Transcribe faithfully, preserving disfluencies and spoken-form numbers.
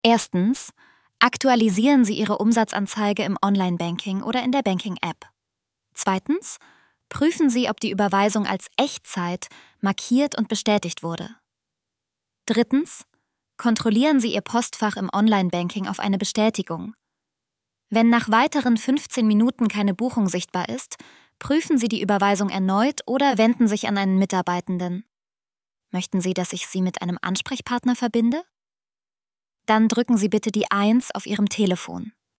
Erstens, aktualisieren Sie Ihre Umsatzanzeige im Online-Banking oder in der Banking-App. Zweitens, prüfen Sie, ob die Überweisung als Echtzeit markiert und bestätigt wurde. Drittens, kontrollieren Sie Ihr Postfach im Online-Banking auf eine Bestätigung. Wenn nach weiteren fünfzehn Minuten keine Buchung sichtbar ist, prüfen Sie die Überweisung erneut oder wenden sich an einen Mitarbeitenden. Möchten Sie, dass ich Sie mit einem Ansprechpartner verbinde? Dann drücken Sie bitte die eins auf Ihrem Telefon.